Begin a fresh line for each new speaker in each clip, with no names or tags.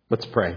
Let's pray.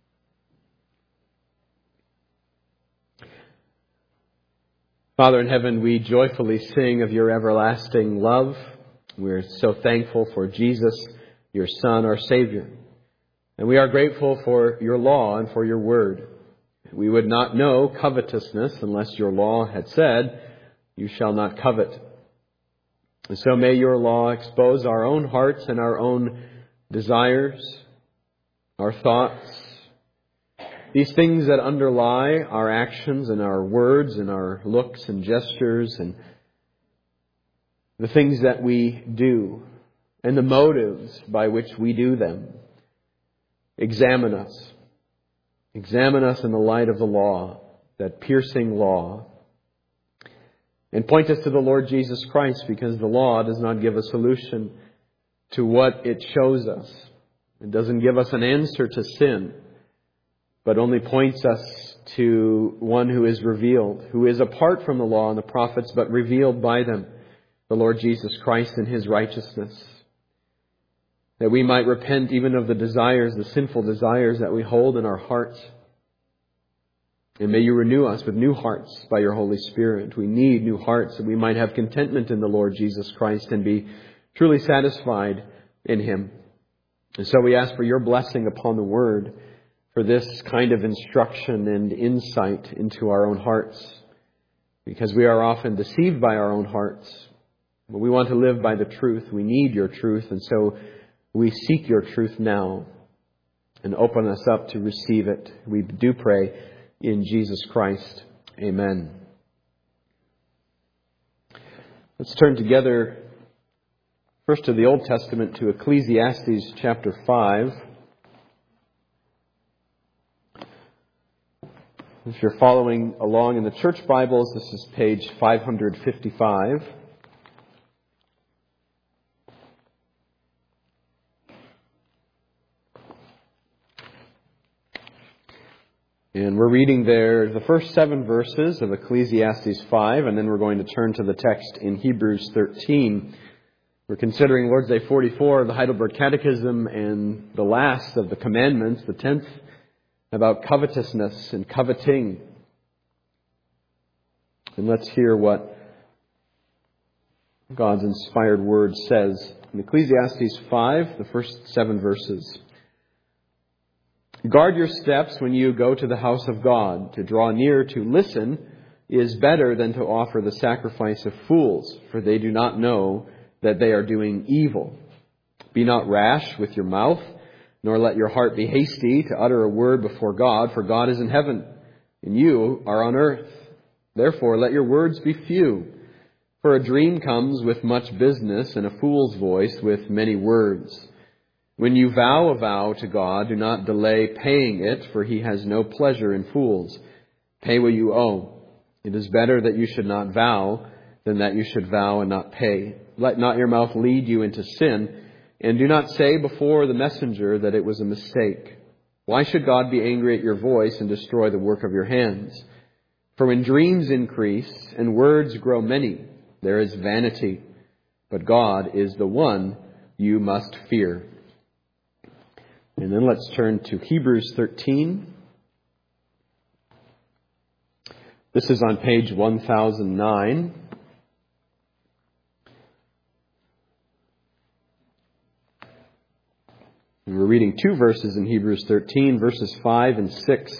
Father in heaven, we joyfully sing of your everlasting love. We're so thankful for Jesus, your Son, our Savior. And we are grateful for your law and for your word. We would not know covetousness unless your law had said, you shall not covet. And so may your law expose our own hearts and our own desires, our thoughts, these things that underlie our actions and our words and our looks and gestures and the things that we do and the motives by which we do them. Examine us. Examine us in the light of the law, that piercing law. And point us to the Lord Jesus Christ, because the law does not give a solution to what it shows us. It doesn't give us an answer to sin, but only points us to one who is revealed, who is apart from the law and the prophets, but revealed by them, the Lord Jesus Christ in his righteousness. That we might repent even of the desires, the sinful desires that we hold in our hearts. And may you renew us with new hearts by your Holy Spirit. We need new hearts that we might have contentment in the Lord Jesus Christ and be truly satisfied in him. And so we ask for your blessing upon the word, for this kind of instruction and insight into our own hearts, because we are often deceived by our own hearts. But we want to live by the truth. We need your truth, and so we seek your truth now, and open us up to receive it. We do pray in Jesus Christ. Amen. Let's turn together first to the Old Testament, to Ecclesiastes chapter 5. If you're following along in the church Bibles, this is page 555. And we're reading there the first 7 verses of Ecclesiastes 5, and then we're going to turn to the text in Hebrews 13. We're considering Lord's Day 44 of the Heidelberg Catechism, and the last of the commandments, the 10th, about covetousness and coveting. And let's hear what God's inspired word says in Ecclesiastes 5, the first 7 verses. Guard your steps when you go to the house of God. To draw near to listen is better than to offer the sacrifice of fools, for they do not know that they are doing evil. Be not rash with your mouth, nor let your heart be hasty to utter a word before God, for God is in heaven, and you are on earth. Therefore let your words be few, for a dream comes with much business, and a fool's voice with many words. When you vow a vow to God, do not delay paying it, for he has no pleasure in fools. Pay what you owe. It is better that you should not vow than that you should vow and not pay. Let not your mouth lead you into sin, and do not say before the messenger that it was a mistake. Why should God be angry at your voice and destroy the work of your hands? For when dreams increase and words grow many, there is vanity. But God is the one you must fear. And then let's turn to Hebrews 13. This is on page 1009. And we're reading 2 verses in Hebrews 13, verses 5 and 6.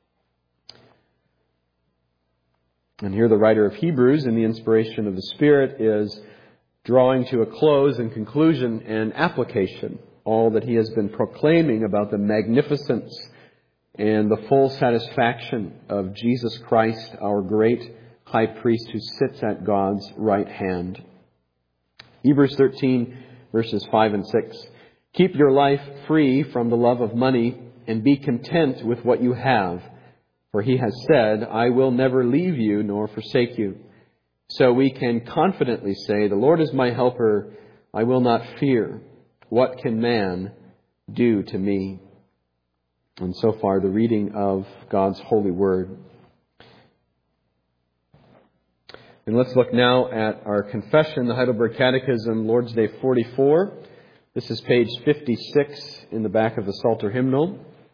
And here the writer of Hebrews, in the inspiration of the Spirit, is drawing to a close and conclusion and application all that he has been proclaiming about the magnificence and the full satisfaction of Jesus Christ, our great high priest who sits at God's right hand. Hebrews 13, verses 5 and 6. Keep your life free from the love of money and be content with what you have. For he has said, I will never leave you nor forsake you. So we can confidently say, the Lord is my helper. I will not fear. What can man do to me? And so far, the reading of God's holy word. And let's look now at our confession, the Heidelberg Catechism, Lord's Day 44. This is page 56 in the back of the Psalter hymnal.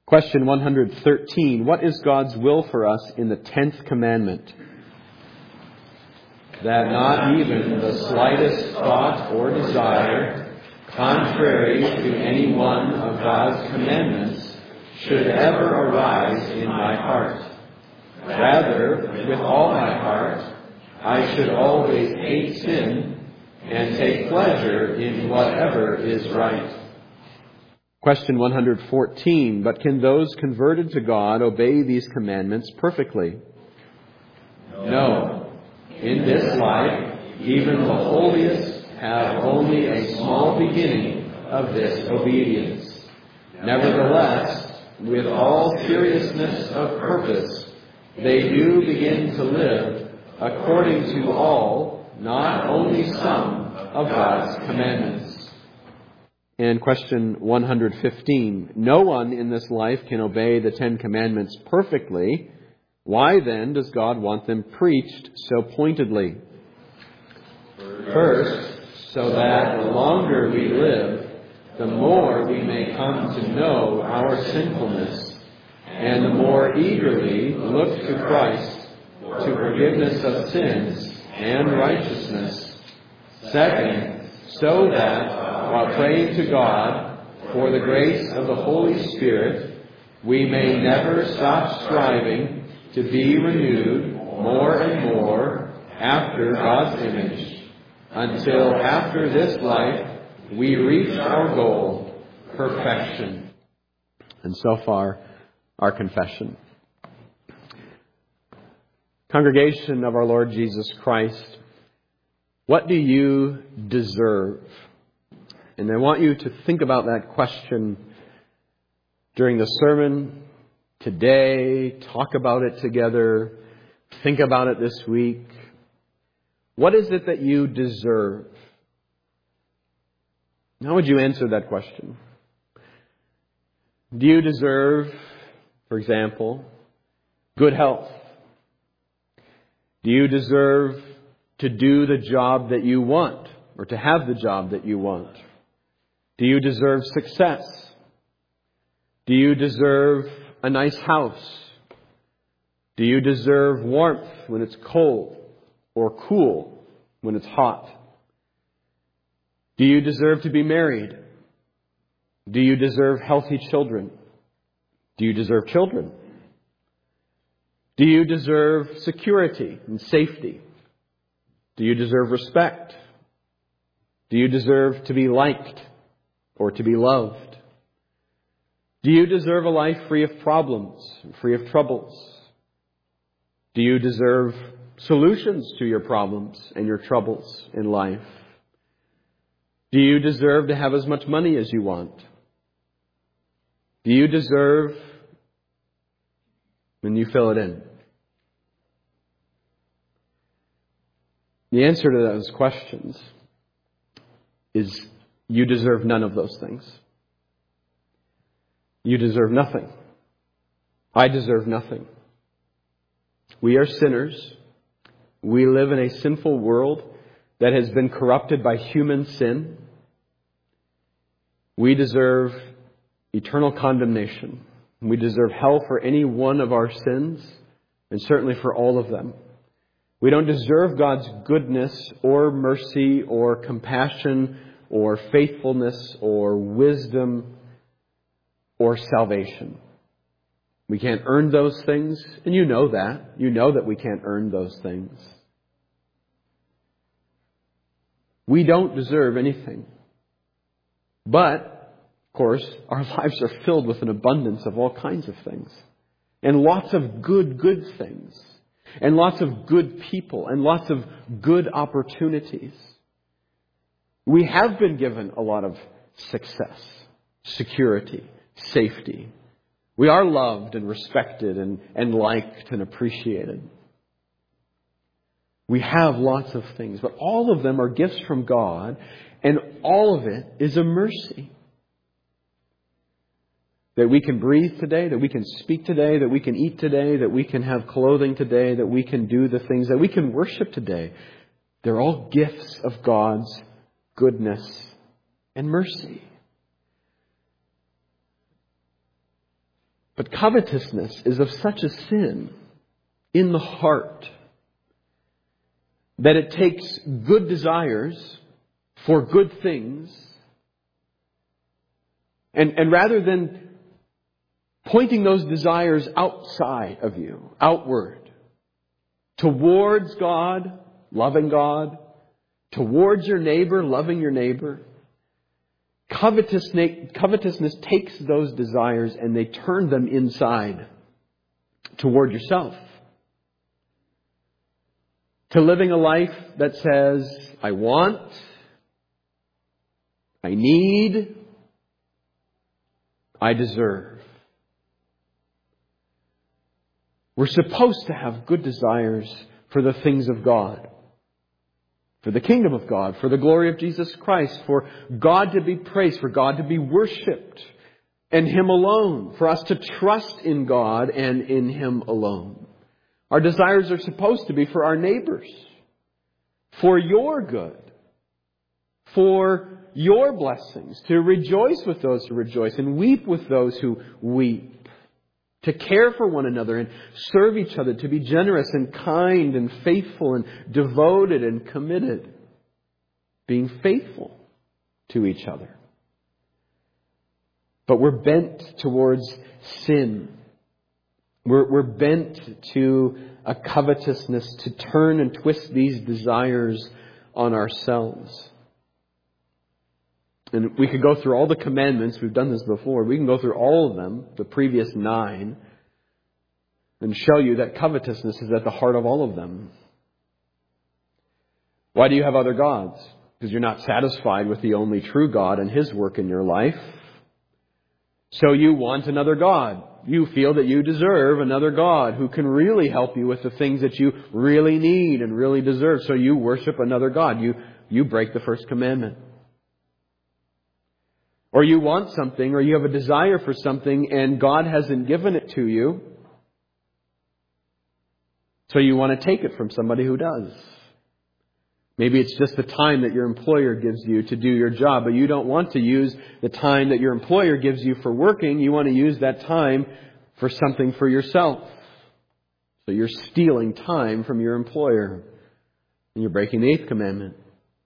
Question 113. What is God's will for us in the 10th commandment? That not even the slightest thought or desire, contrary to any one of God's commandments, should ever arise in my heart. Rather, with all my heart, I should always hate sin and take pleasure in whatever is right. Question 114. But can those converted to God obey these commandments perfectly? No. In this life, even the holiest have only a small beginning of this obedience. Nevertheless, with all seriousness of purpose, they do begin to live according to all, not only some, of God's commandments. And question 115. No one in this life can obey the 10 Commandments perfectly. Why then does God want them preached so pointedly? First, so that the longer we live, the more we may come to know our sinfulness, and the more eagerly look to Christ to forgiveness of sins and righteousness. Second, so that, while praying to God for the grace of the Holy Spirit, we may never stop striving to be renewed more and more after God's image, until after this life we reach our goal, perfection. And so far, our confession. Congregation of our Lord Jesus Christ, what do you deserve? And I want you to think about that question during the sermon today, talk about it together, think about it this week. What is it that you deserve? How would you answer that question? Do you deserve, for example, good health? Do you deserve to do the job that you want, or to have the job that you want? Do you deserve success? Do you deserve a nice house? Do you deserve warmth when it's cold, or cool when it's hot? Do you deserve to be married? Do you deserve healthy children? Do you deserve children? Do you deserve security and safety? Do you deserve respect? Do you deserve to be liked or to be loved? Do you deserve a life free of problems, free of troubles? Do you deserve solutions to your problems and your troubles in life? Do you deserve to have as much money as you want? Do you deserve, when you fill it in? The answer to those questions is you deserve none of those things. You deserve nothing. I deserve nothing. We are sinners. We live in a sinful world that has been corrupted by human sin. We deserve eternal condemnation. We deserve hell for any one of our sins, and certainly for all of them. We don't deserve God's goodness or mercy or compassion or faithfulness or wisdom or salvation. We can't earn those things, and you know that. You know that we can't earn those things. We don't deserve anything. But, of course, our lives are filled with an abundance of all kinds of things. And lots of good things. And lots of good people. And lots of good opportunities. We have been given a lot of success, security, safety. We are loved and respected and liked and appreciated. We have lots of things, but all of them are gifts from God, and all of it is a mercy. That we can breathe today, that we can speak today, that we can eat today, that we can have clothing today, that we can do the things, that we can worship today. They're all gifts of God's goodness and mercy. But covetousness is of such a sin in the heart that it takes good desires for good things, and rather than pointing those desires outside of you, outward, towards God, loving God, towards your neighbor, loving your neighbor, covetousness takes those desires and they turn them inside toward yourself. To living a life that says, I want, I need, I deserve. We're supposed to have good desires for the things of God, for the kingdom of God, for the glory of Jesus Christ, for God to be praised, for God to be worshipped, and Him alone, for us to trust in God and in Him alone. Our desires are supposed to be for our neighbors, for your good, for your blessings, to rejoice with those who rejoice and weep with those who weep, to care for one another and serve each other, to be generous and kind and faithful and devoted and committed, being faithful to each other. But we're bent towards sin. We're bent to a covetousness, to turn and twist these desires on ourselves. And we could go through all the commandments. We've done this before. We can go through all of them, the previous 9, and show you that covetousness is at the heart of all of them. Why do you have other gods? Because you're not satisfied with the only true God and His work in your life. So you want another God. You feel that you deserve another God who can really help you with the things that you really need and really deserve. So you worship another God. You break the first commandment. Or you want something, or you have a desire for something, and God hasn't given it to you. So you want to take it from somebody who does. Maybe it's just the time that your employer gives you to do your job, but you don't want to use the time that your employer gives you for working. You want to use that time for something for yourself. So you're stealing time from your employer, and you're breaking the 8th commandment.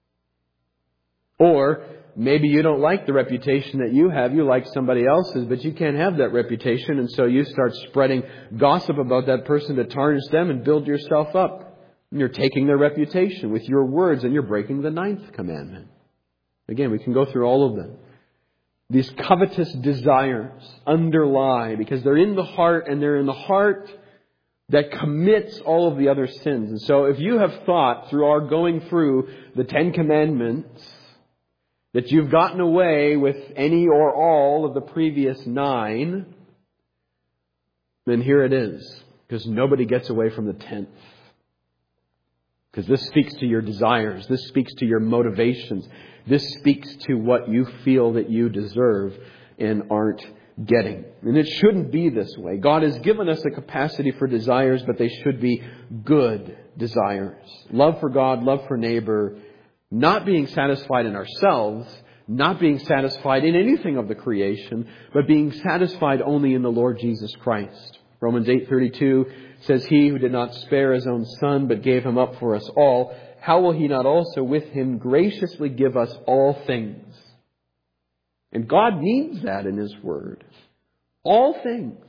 Or maybe you don't like the reputation that you have. You like somebody else's, but you can't have that reputation. And so you start spreading gossip about that person to tarnish them and build yourself up. And you're taking their reputation with your words, and you're breaking the 9th commandment. Again, we can go through all of them. These covetous desires underlie because they're in the heart, and they're in the heart that commits all of the other sins. And so if you have thought through our going through the 10 commandments that you've gotten away with any or all of the previous 9, then here it is. Because nobody gets away from the 10th. Because this speaks to your desires. This speaks to your motivations. This speaks to what you feel that you deserve and aren't getting. And it shouldn't be this way. God has given us a capacity for desires, but they should be good desires. Love for God, love for neighbor, not being satisfied in ourselves, not being satisfied in anything of the creation, but being satisfied only in the Lord Jesus Christ. Romans 8:32 says, He who did not spare His own Son, but gave Him up for us all, how will He not also with Him graciously give us all things? And God means that in His Word. All things.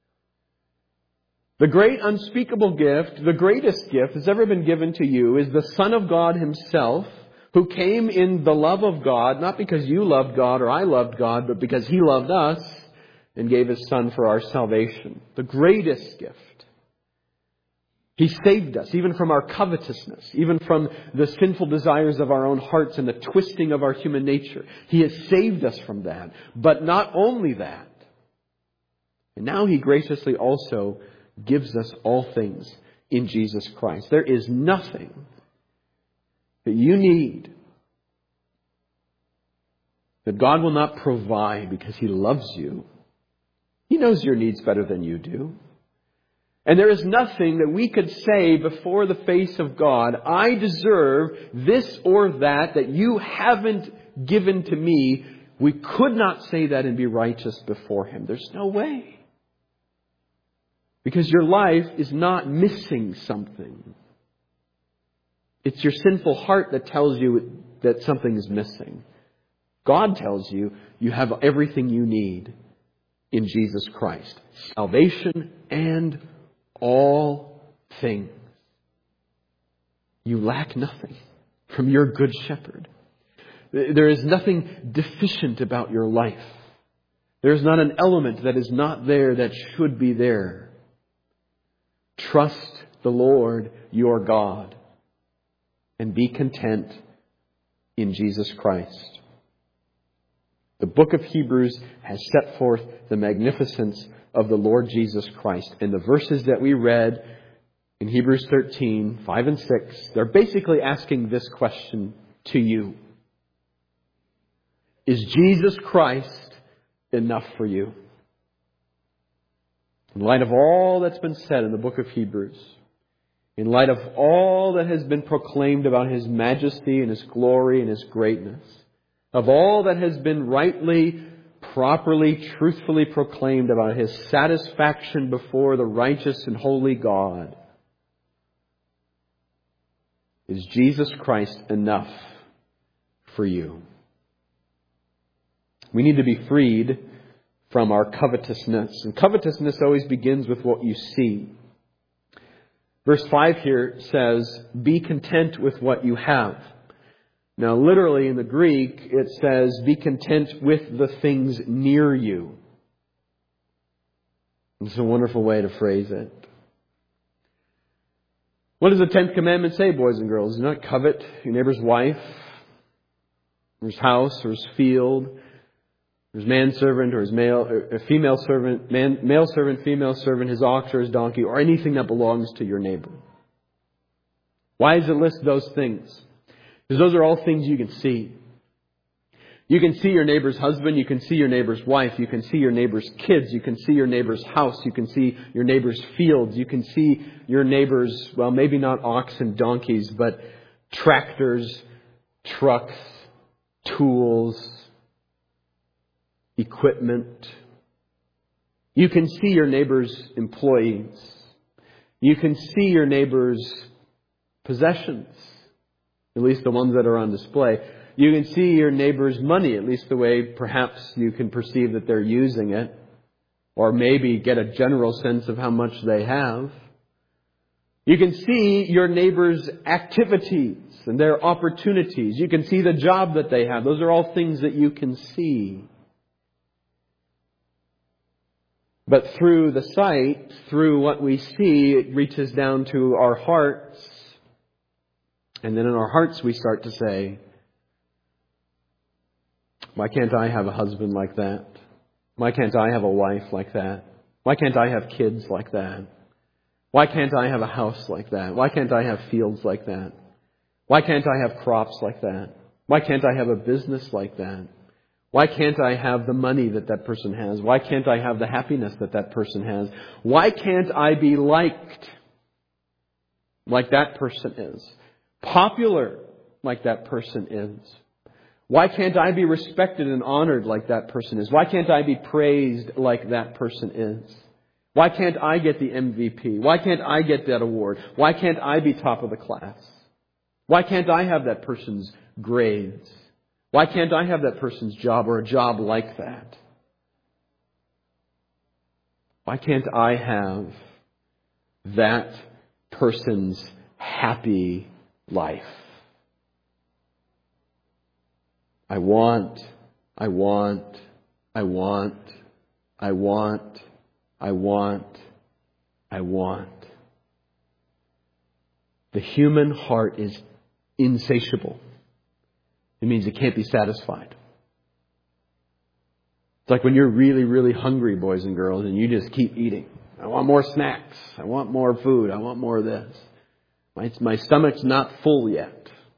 The great unspeakable gift, the greatest gift that's ever been given to you is the Son of God Himself, who came in the love of God, not because you loved God or I loved God, but because He loved us and gave His Son for our salvation. The greatest gift. He saved us, even from our covetousness, even from the sinful desires of our own hearts and the twisting of our human nature. He has saved us from that. But not only that. And now He graciously also gives us all things in Jesus Christ. There is nothing that you need that God will not provide because He loves you. He knows your needs better than you do. And there is nothing that we could say before the face of God, I deserve this or that you haven't given to me. We could not say that and be righteous before Him. There's no way. Because your life is not missing something. It's your sinful heart that tells you that something is missing. God tells you you have everything you need in Jesus Christ. Salvation and all things. You lack nothing from your good shepherd. There is nothing deficient about your life. There is not an element that is not there that should be there. Trust the Lord your God and be content in Jesus Christ. The book of Hebrews has set forth the magnificence of the Lord Jesus Christ. And the verses that we read in Hebrews 13, 5 and 6, they're basically asking this question to you. Is Jesus Christ enough for you? In light of all that's been said in the book of Hebrews, in light of all that has been proclaimed about His majesty and His glory and His greatness, of all that has been rightly, properly, truthfully proclaimed about His satisfaction before the righteous and holy God, is Jesus Christ enough for you? We need to be freed from our covetousness. And covetousness always begins with what you see. Verse 5 here says, be content with what you have. Now, literally in the Greek, it says, be content with the things near you. It's a wonderful way to phrase it. What does the 10th commandment say, boys and girls? Do not covet your neighbor's wife, or his house, or his field, or his manservant, or his female servant, male servant, female servant, his ox or his donkey, or anything that belongs to your neighbor. Why does it list those things? Because those are all things you can see. You can see your neighbor's husband. You can see your neighbor's wife. You can see your neighbor's kids. You can see your neighbor's house. You can see your neighbor's fields. You can see your neighbor's, well, maybe not ox and donkeys, but tractors, trucks, tools, equipment. You can see your neighbor's employees. You can see your neighbor's possessions, at least the ones that are on display. You can see your neighbor's money, at least the way perhaps you can perceive that they're using it, or maybe get a general sense of how much they have. You can see your neighbor's activities and their opportunities. You can see the job that they have. Those are all things that you can see. But through the sight, through what we see, it reaches down to our hearts. And then in our hearts we start to say, why can't I have a husband like that? Why can't I have a wife like that? Why can't I have kids like that? Why can't I have a house like that? Why can't I have fields like that? Why can't I have crops like that? Why can't I have a business like that? Why can't I have the money that that person has? Why can't I have the happiness that that person has? Why can't I be liked like that person is? Popular like that person is? Why can't I be respected and honored like that person is? Why can't I be praised like that person is? Why can't I get the MVP? Why can't I get that award? Why can't I be top of the class? Why can't I have that person's grades? Why can't I have that person's job or a job like that? Why can't I have that person's happy life? I want. The human heart is insatiable. It means it can't be satisfied. It's like when you're really, really hungry, boys and girls, and you just keep eating. I want more snacks. I want more food. I want more of this. My stomach's not full yet.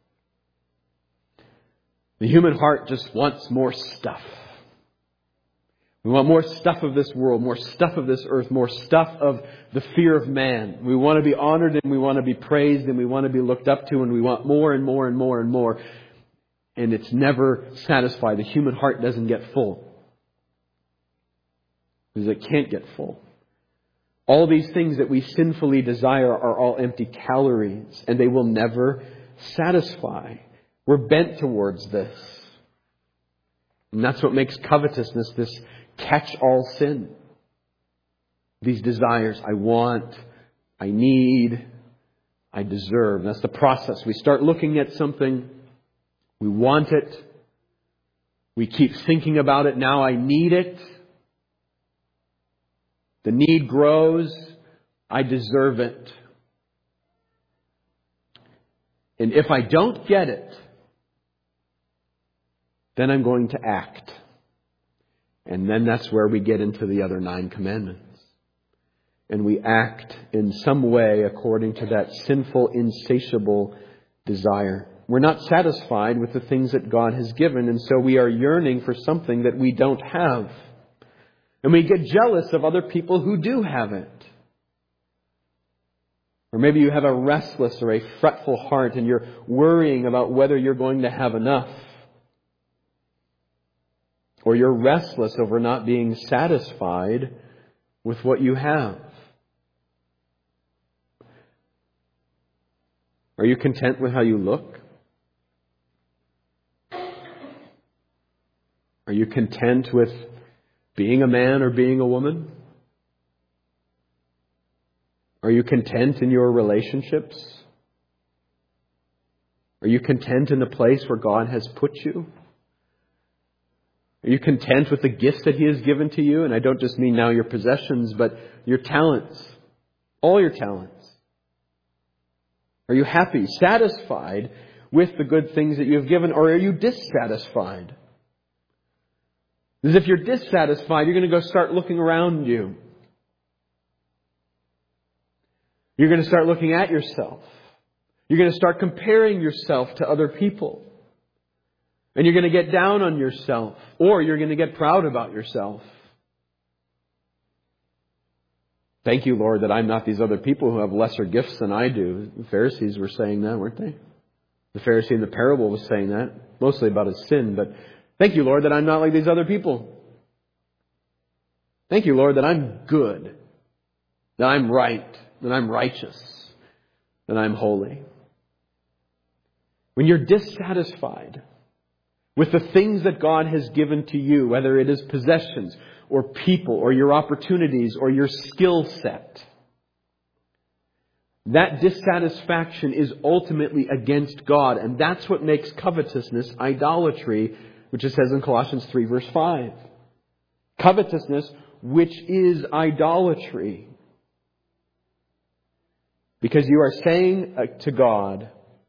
The human heart just wants more stuff. We want more stuff of this world, more stuff of this earth, more stuff of the fear of man. We want to be honored and we want to be praised and we want to be looked up to and we want more and more and more and more. And it's never satisfied. The human heart doesn't get full. Because it can't get full. All these things that we sinfully desire are all empty calories, and they will never satisfy. We're bent towards this. And that's what makes covetousness this catch-all sin. These desires, I want, I need, I deserve. That's the process. We start looking at something, we want it, we keep thinking about it, now I need it. The need grows, I deserve it. And if I don't get it, then I'm going to act. And then that's where we get into the other 9 commandments. And we act in some way according to that sinful, insatiable desire. We're not satisfied with the things that God has given, and so we are yearning for something that we don't have. And we get jealous of other people who do have it. Or maybe you have a restless or a fretful heart and you're worrying about whether you're going to have enough. Or you're restless over not being satisfied with what you have. Are you content with how you look? Are you content with being a man or being a woman? Are you content in your relationships? Are you content in the place where God has put you? Are you content with the gifts that He has given to you? And I don't just mean now your possessions, but your talents. All your talents. Are you happy, satisfied with the good things that you have given? Or are you dissatisfied? Because if you're dissatisfied, you're going to go start looking around you. You're going to start looking at yourself. You're going to start comparing yourself to other people. And you're going to get down on yourself. Or you're going to get proud about yourself. Thank you, Lord, that I'm not these other people who have lesser gifts than I do. The Pharisees were saying that, weren't they? The Pharisee in the parable was saying that. Mostly about his sin. But thank you, Lord, that I'm not like these other people. Thank you, Lord, that I'm good. That I'm right. That I'm righteous. That I'm holy. When you're dissatisfied with the things that God has given to you, whether it is possessions or people or your opportunities or your skill set, that dissatisfaction is ultimately against God. And that's what makes covetousness idolatry, which it says in Colossians 3 verse 5. Covetousness, which is idolatry. Because you are saying to God,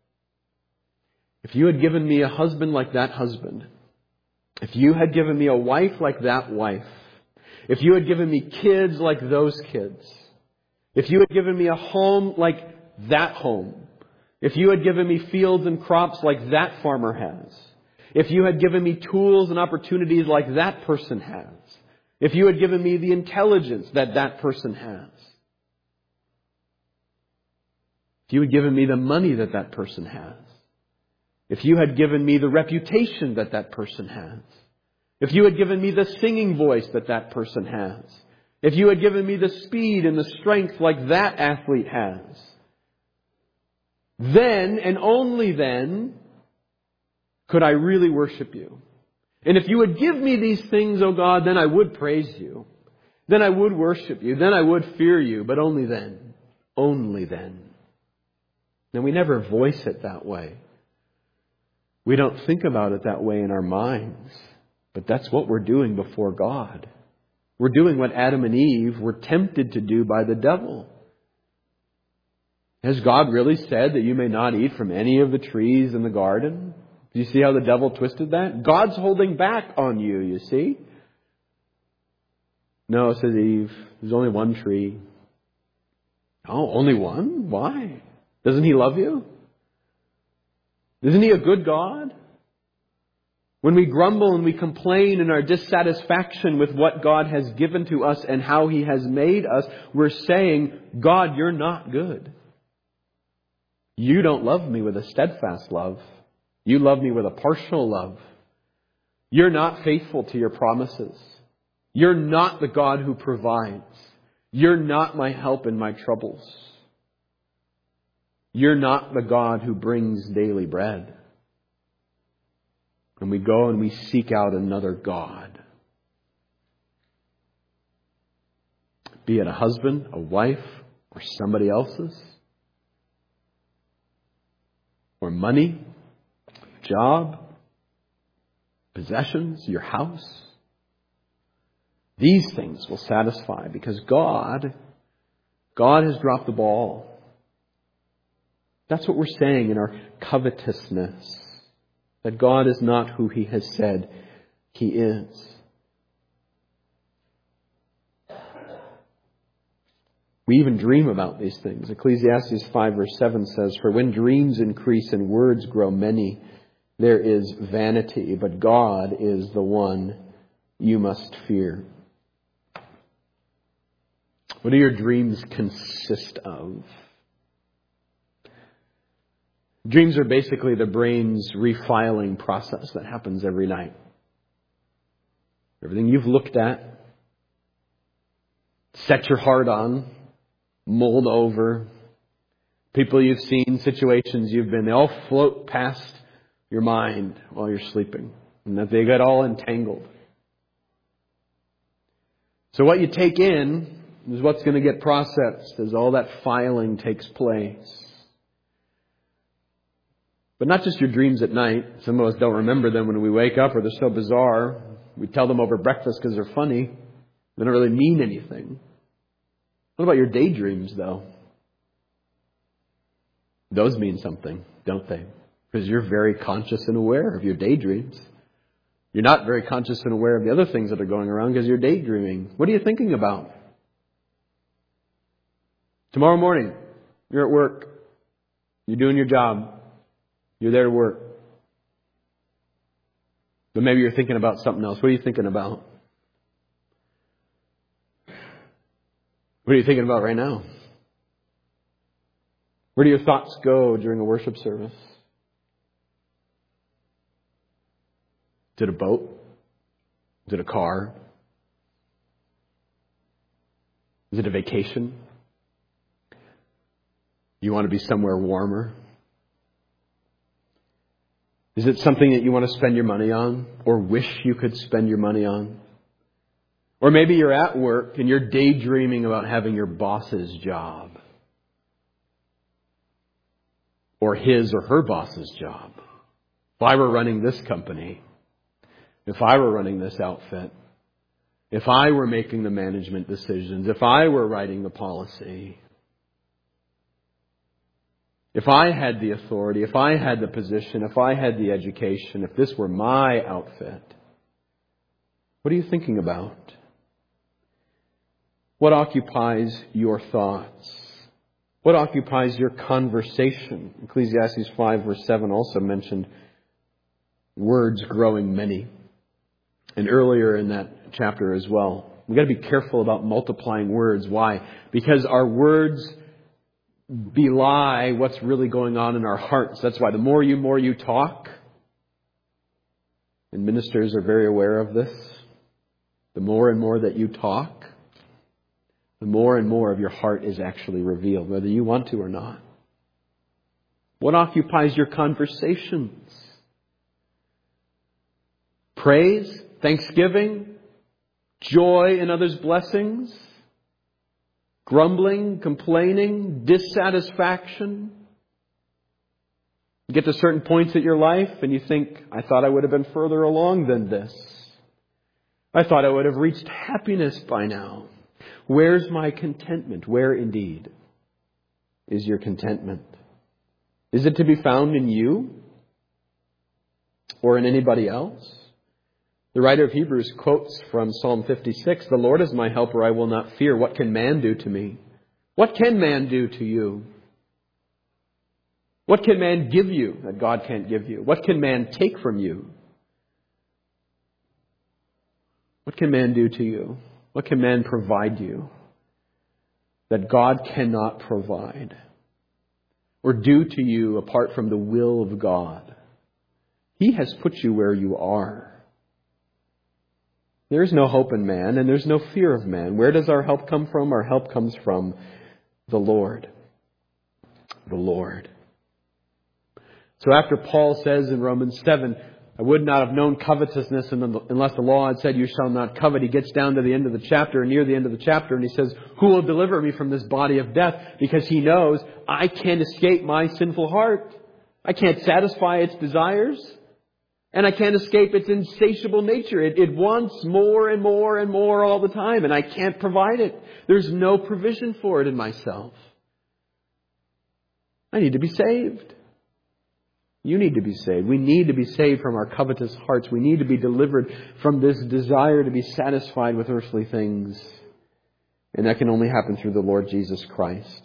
if you had given me a husband like that husband, if you had given me a wife like that wife, if you had given me kids like those kids, if you had given me a home like that home, if you had given me fields and crops like that farmer has, if you had given me tools and opportunities like that person has, if you had given me the intelligence that that person has, if you had given me the money that that person has, if you had given me the reputation that that person has, if you had given me the singing voice that that person has, if you had given me the speed and the strength like that athlete has, then and only then could I really worship you. And if you would give me these things, oh God, then I would praise you. Then I would worship you. Then I would fear you. But only then. Only then. Now we never voice it that way. We don't think about it that way in our minds. But that's what we're doing before God. We're doing what Adam and Eve were tempted to do by the devil. Has God really said that you may not eat from any of the trees in the garden? Do you see how the devil twisted that? God's holding back on you, you see. No, says Eve, there's only one tree. Oh, only one? Why? Doesn't He love you? Isn't He a good God? When we grumble and we complain in our dissatisfaction with what God has given to us and how He has made us, we're saying, God, you're not good. You don't love me with a steadfast love. You love me with a partial love. You're not faithful to your promises. You're not the God who provides. You're not my help in my troubles. You're not the God who brings daily bread. And we go and we seek out another God. Be it a husband, a wife, or somebody else's. Or money, job, possessions, your house. These things will satisfy because God has dropped the ball. That's what we're saying in our covetousness. That God is not who He has said He is. We even dream about these things. Ecclesiastes 5 verse 7 says, "For when dreams increase and words grow many, there is vanity, but God is the one you must fear." What do your dreams consist of? Dreams are basically the brain's refiling process that happens every night. Everything you've looked at, set your heart on, mulled over, people you've seen, situations you've been, they all float past your mind while you're sleeping. And that they get all entangled. So what you take in is what's going to get processed as all that filing takes place. But not just your dreams at night. Some of us don't remember them when we wake up, or they're so bizarre. We tell them over breakfast because they're funny. They don't really mean anything. What about your daydreams, though? Those mean something, don't they? Because you're very conscious and aware of your daydreams. You're not very conscious and aware of the other things that are going around because you're daydreaming. What are you thinking about? Tomorrow morning, you're at work. You're doing your job. You're there to work. But maybe you're thinking about something else. What are you thinking about? What are you thinking about right now? Where do your thoughts go during a worship service? Is it a boat? Is it a car? Is it a vacation? You want to be somewhere warmer? Is it something that you want to spend your money on or wish you could spend your money on? Or maybe you're at work and you're daydreaming about having your boss's job. Or his or her boss's job. If I were running this company, if I were running this outfit, if I were making the management decisions, if I were writing the policy, if I had the authority, if I had the position, if I had the education, if this were my outfit, what are you thinking about? What occupies your thoughts? What occupies your conversation? Ecclesiastes 5 verse 7 also mentioned words growing many. And earlier in that chapter as well, we've got to be careful about multiplying words. Why? Because our words belie what's really going on in our hearts. That's why the more you talk, and ministers are very aware of this, the more and more that you talk, the more and more of your heart is actually revealed, whether you want to or not. What occupies your conversations? Praise, thanksgiving, joy in others' blessings, grumbling, complaining, dissatisfaction. You get to certain points in your life and you think, I thought I would have been further along than this. I thought I would have reached happiness by now. Where's my contentment? Where indeed is your contentment? Is it to be found in you or in anybody else? The writer of Hebrews quotes from Psalm 56, "The Lord is my helper, I will not fear. What can man do to me?" What can man do to you? What can man give you that God can't give you? What can man take from you? What can man do to you? What can man provide you that God cannot provide or do to you apart from the will of God? He has put you where you are. There is no hope in man, and there's no fear of man. Where does our help come from? Our help comes from the Lord. The Lord. So after Paul says in Romans 7, I would not have known covetousness unless the law had said, you shall not covet. He gets down to the end of the chapter, near the end of the chapter, and he says, who will deliver me from this body of death? Because he knows I can't escape my sinful heart. I can't satisfy its desires. And I can't escape its insatiable nature. It wants more and more and more all the time, and I can't provide it. There's no provision for it in myself. I need to be saved. You need to be saved. We need to be saved from our covetous hearts. We need to be delivered from this desire to be satisfied with earthly things. And that can only happen through the Lord Jesus Christ.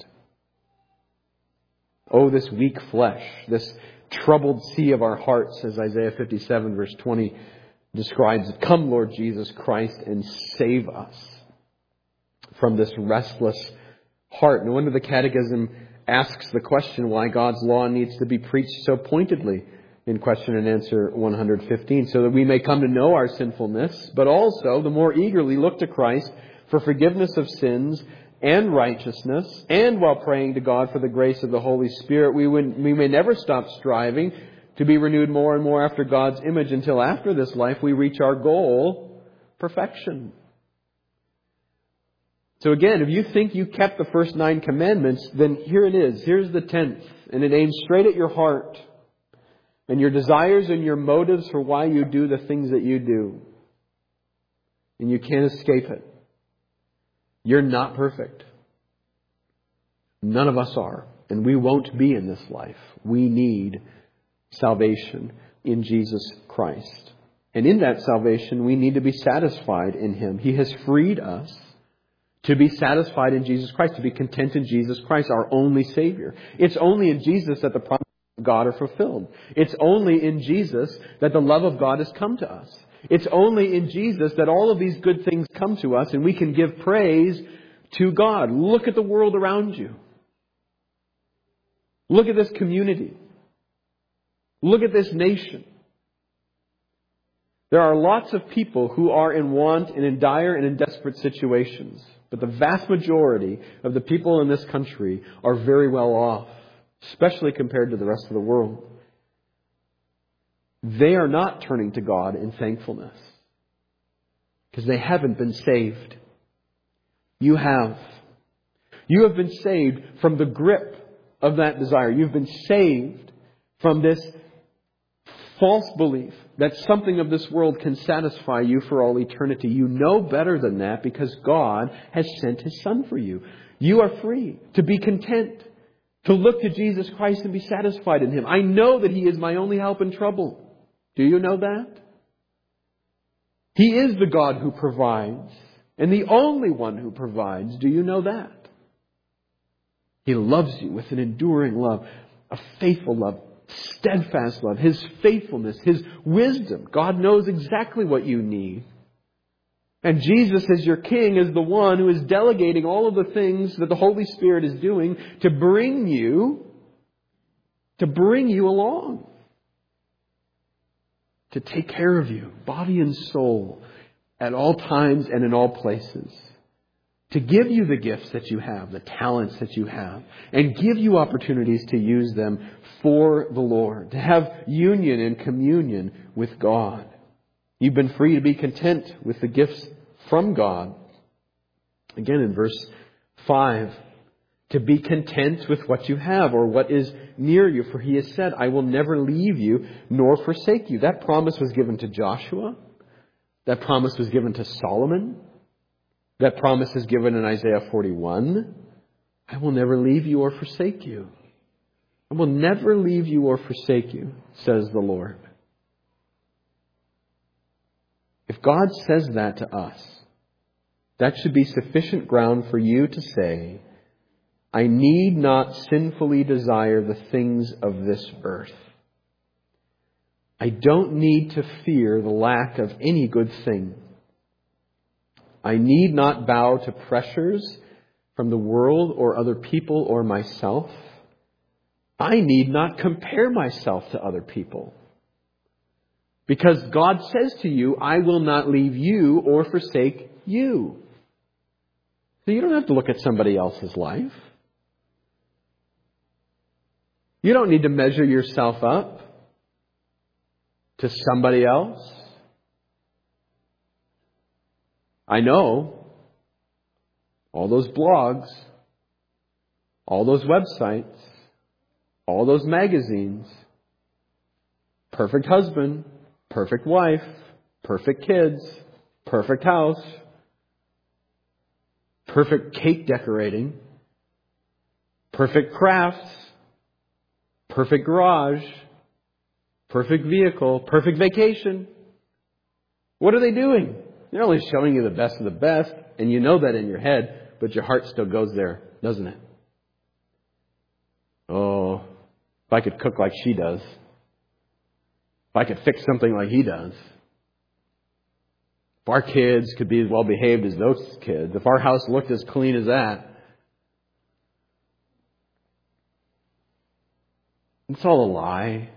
Oh, this weak flesh, this troubled sea of our hearts, as Isaiah 57 verse 20 describes it. Come, Lord Jesus Christ, and save us from this restless heart. No wonder the Catechism asks the question why God's law needs to be preached so pointedly in question and answer 115, so that we may come to know our sinfulness, but also the more eagerly look to Christ for forgiveness of sins and righteousness, and while praying to God for the grace of the Holy Spirit, we may never stop striving to be renewed more and more after God's image until after this life we reach our goal, perfection. So again, if you think you kept the first 9 commandments, then here it is. Here's the 10th. And it aims straight at your heart and your desires and your motives for why you do the things that you do. And you can't escape it. You're not perfect. None of us are. And we won't be in this life. We need salvation in Jesus Christ. And in that salvation, we need to be satisfied in Him. He has freed us to be satisfied in Jesus Christ, to be content in Jesus Christ, our only Savior. It's only in Jesus that the promises of God are fulfilled. It's only in Jesus that the love of God has come to us. It's only in Jesus that all of these good things come to us and we can give praise to God. Look at the world around you. Look at this community. Look at this nation. There are lots of people who are in want and in dire and in desperate situations. But the vast majority of the people in this country are very well off, especially compared to the rest of the world. They are not turning to God in thankfulness because they haven't been saved. You have. You have been saved from the grip of that desire. You've been saved from this false belief that something of this world can satisfy you for all eternity. You know better than that because God has sent His Son for you. You are free to be content, to look to Jesus Christ and be satisfied in Him. I know that He is my only help in trouble. Do you know that? He is the God who provides and the only one who provides. Do you know that? He loves you with an enduring love, a faithful love, steadfast love, His faithfulness, His wisdom. God knows exactly what you need. And Jesus, as your King, is the one who is delegating all of the things that the Holy Spirit is doing to bring you along. To take care of you, body and soul, at all times and in all places. To give you the gifts that you have, the talents that you have, and give you opportunities to use them for the Lord. To have union and communion with God. You've been free to be content with the gifts from God. Again in verse 5. To be content with what you have or what is near you. For He has said, I will never leave you nor forsake you. That promise was given to Joshua. That promise was given to Solomon. That promise is given in Isaiah 41. I will never leave you or forsake you. I will never leave you or forsake you, says the Lord. If God says that to us, that should be sufficient ground for you to say, I need not sinfully desire the things of this earth. I don't need to fear the lack of any good thing. I need not bow to pressures from the world or other people or myself. I need not compare myself to other people. Because God says to you, I will not leave you or forsake you. So you don't have to look at somebody else's life. You don't need to measure yourself up to somebody else. I know all those blogs, all those websites, all those magazines, perfect husband, perfect wife, perfect kids, perfect house, perfect cake decorating, perfect crafts, perfect garage, perfect vehicle, perfect vacation. What are they doing? They're only showing you the best of the best, and you know that in your head, but your heart still goes there, doesn't it? Oh, if I could cook like she does. If I could fix something like he does. If our kids could be as well behaved as those kids. If our house looked as clean as that. It's all a lie.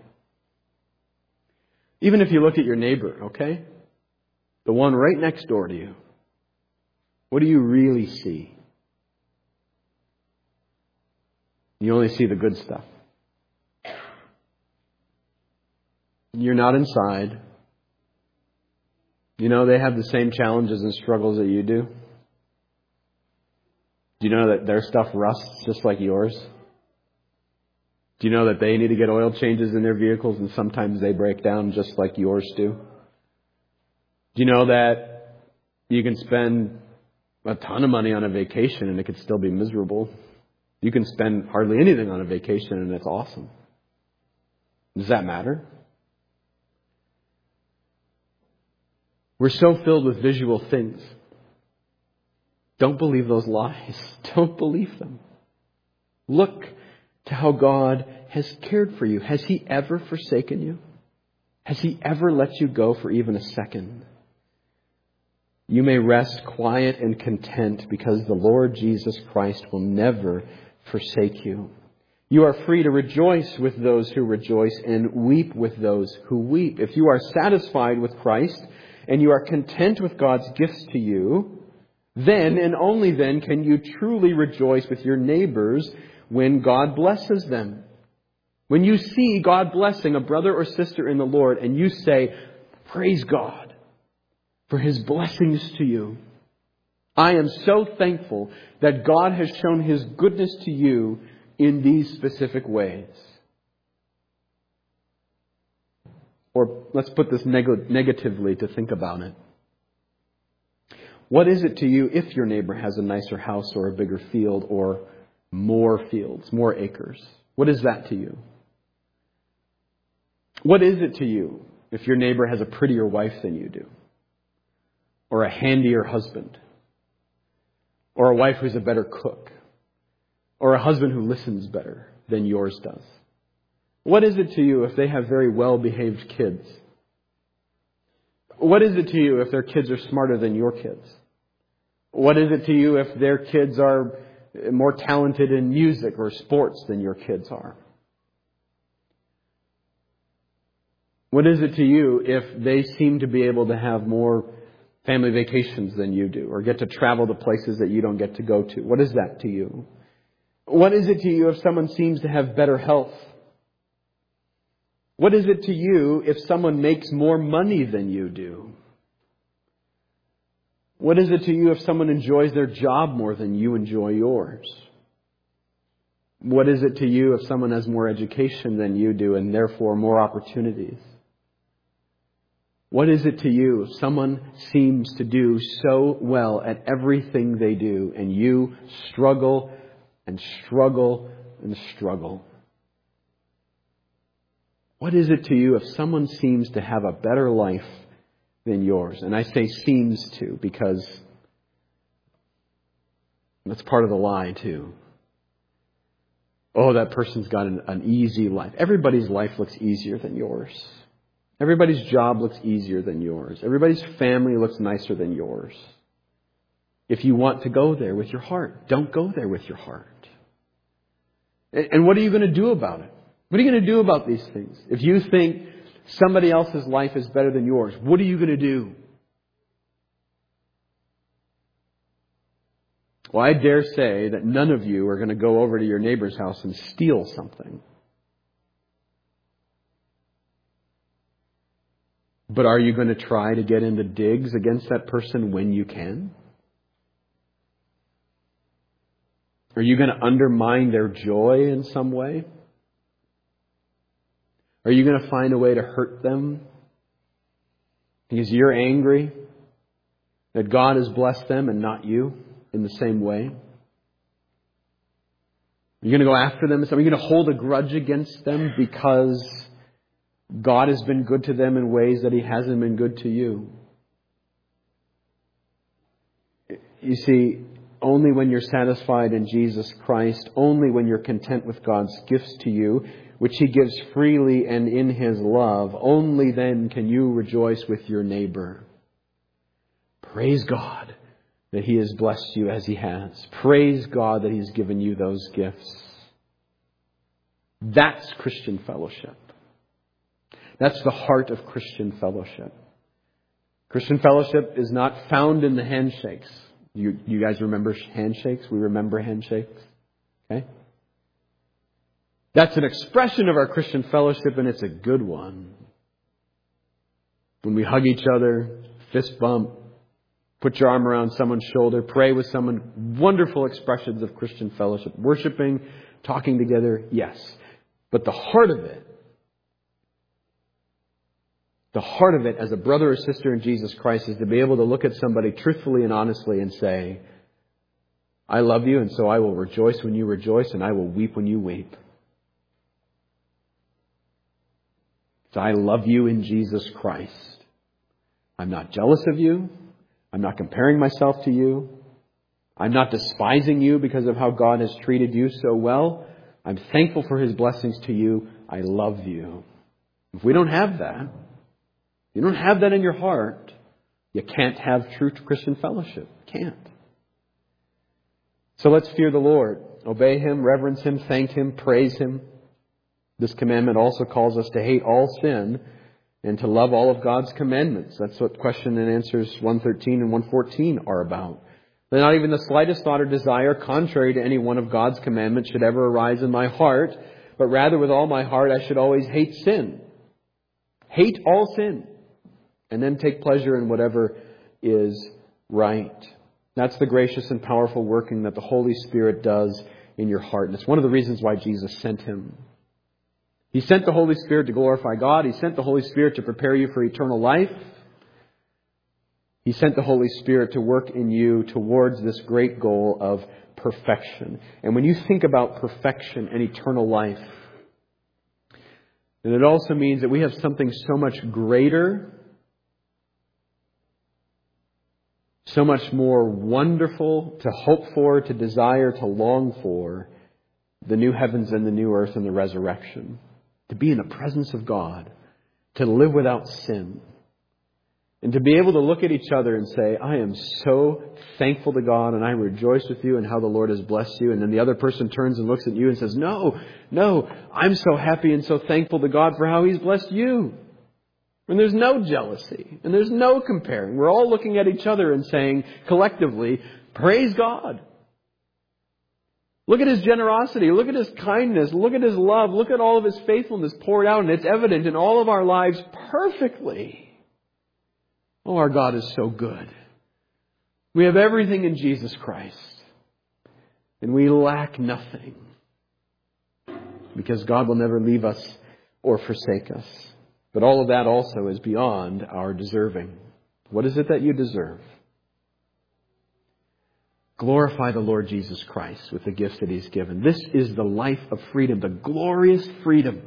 Even if you look at your neighbor, okay? The one right next door to you. What do you really see? You only see the good stuff. You're not inside. You know they have the same challenges and struggles that you do. Do you know that their stuff rusts just like yours? Do you know that they need to get oil changes in their vehicles and sometimes they break down just like yours do? Do you know that you can spend a ton of money on a vacation and it could still be miserable? You can spend hardly anything on a vacation and it's awesome. Does that matter? We're so filled with visual things. Don't believe those lies. Don't believe them. Look to how God has cared for you. Has He ever forsaken you? Has He ever let you go for even a second? You may rest quiet and content because the Lord Jesus Christ will never forsake you. You are free to rejoice with those who rejoice and weep with those who weep. If you are satisfied with Christ and you are content with God's gifts to you, then and only then can you truly rejoice with your neighbors when God blesses them. When you see God blessing a brother or sister in the Lord and you say, praise God for His blessings to you. I am so thankful that God has shown His goodness to you in these specific ways. Or let's put this negatively to think about it. What is it to you if your neighbor has a nicer house or a bigger field or more fields, more acres? What is that to you? What is it to you if your neighbor has a prettier wife than you do? Or a handier husband? Or a wife who's a better cook? Or a husband who listens better than yours does? What is it to you if they have very well-behaved kids? What is it to you if their kids are smarter than your kids? What is it to you if their kids are more talented in music or sports than your kids are? What is it to you if they seem to be able to have more family vacations than you do or get to travel to places that you don't get to go to? What is that to you? What is it to you if someone seems to have better health? What is it to you if someone makes more money than you do? What is it to you if someone enjoys their job more than you enjoy yours? What is it to you if someone has more education than you do and therefore more opportunities? What is it to you if someone seems to do so well at everything they do and you struggle and struggle and struggle? What is it to you if someone seems to have a better life than yours? And I say seems to because that's part of the lie too. Oh, that person's got an easy life. Everybody's life looks easier than yours. Everybody's job looks easier than yours. Everybody's family looks nicer than yours. If you want to go there with your heart, don't go there with your heart. And what are you going to do about it? What are you going to do about these things? If you think Somebody else's life is better than yours. What are you going to do? Well, I dare say that none of you are going to go over to your neighbor's house and steal something. But are you going to try to get into digs against that person when you can? Are you going to undermine their joy in some way? Are you going to find a way to hurt them because you're angry that God has blessed them and not you in the same way? Are you going to go after them? Are you going to hold a grudge against them because God has been good to them in ways that He hasn't been good to you? You see, only when you're satisfied in Jesus Christ, only when you're content with God's gifts to you, which He gives freely and in His love, only then can you rejoice with your neighbor. Praise God that He has blessed you as He has. Praise God that He's given you those gifts. That's Christian fellowship. That's the heart of Christian fellowship. Christian fellowship is not found in the handshakes. You guys remember handshakes? We remember handshakes. Okay? That's an expression of our Christian fellowship, and it's a good one. When we hug each other, fist bump, put your arm around someone's shoulder, pray with someone, wonderful expressions of Christian fellowship. Worshiping, talking together, yes. But the heart of it as a brother or sister in Jesus Christ is to be able to look at somebody truthfully and honestly and say, I love you, and so I will rejoice when you rejoice, and I will weep when you weep. So I love you in Jesus Christ. I'm not jealous of you. I'm not comparing myself to you. I'm not despising you because of how God has treated you so well. I'm thankful for His blessings to you. I love you. If we don't have that, you don't have that in your heart, you can't have true Christian fellowship. Can't. So let's fear the Lord. Obey Him, reverence Him, thank Him, praise Him. This commandment also calls us to hate all sin and to love all of God's commandments. That's what question and answers 113 and 114 are about. That not even the slightest thought or desire contrary to any one of God's commandments should ever arise in my heart, but rather with all my heart I should always hate sin. Hate all sin. And then take pleasure in whatever is right. That's the gracious and powerful working that the Holy Spirit does in your heart. And it's one of the reasons why Jesus sent Him. He sent the Holy Spirit to glorify God. He sent the Holy Spirit to prepare you for eternal life. He sent the Holy Spirit to work in you towards this great goal of perfection. And when you think about perfection and eternal life, then it also means that we have something so much greater, so much more wonderful to hope for, to desire, to long for, the new heavens and the new earth and the resurrection. To be in the presence of God, to live without sin, and to be able to look at each other and say, I am so thankful to God and I rejoice with you and how the Lord has blessed you. And then the other person turns and looks at you and says, no, I'm so happy and so thankful to God for how He's blessed you. And there's no jealousy and there's no comparing. We're all looking at each other and saying collectively, praise God. Look at His generosity. Look at His kindness. Look at His love. Look at all of His faithfulness poured out. And it's evident in all of our lives perfectly. Oh, our God is so good. We have everything in Jesus Christ. And we lack nothing. Because God will never leave us or forsake us. But all of that also is beyond our deserving. What is it that you deserve? Glorify the Lord Jesus Christ with the gifts that He's given. This is the life of freedom, the glorious freedom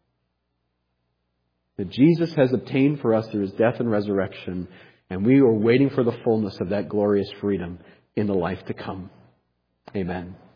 that Jesus has obtained for us through His death and resurrection. And we are waiting for the fullness of that glorious freedom in the life to come. Amen.